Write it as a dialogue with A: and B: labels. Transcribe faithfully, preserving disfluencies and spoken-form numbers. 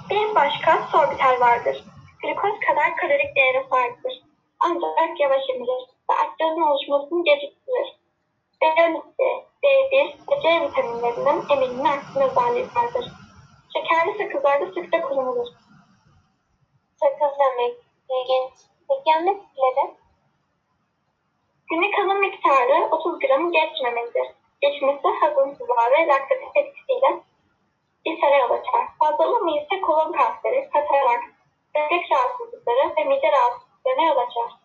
A: Bir başka sorbitol vardır. Glikoz kadar kalorik değere sahiptir. Ancak yavaş emilir ve akciğerin oluşmasını geciktirir. B on iki, B bir ve C vitaminlerinin emilimi aksine özelliği vardır. Şekerli sakızlarda sıkça kullanılır.
B: Sakız yemek, ilginç. Peki yan etkileri?
A: Günlük kanın miktarı otuz gramı geçmemelidir. Geçmesi hazımsızlığa ve laktatif etkisiyle ishale yol açar. Fazlalama ise kolon kanseri, katarakt, böbrek rahatsızlıkları ve mide rahatsızlıklarına yol açar.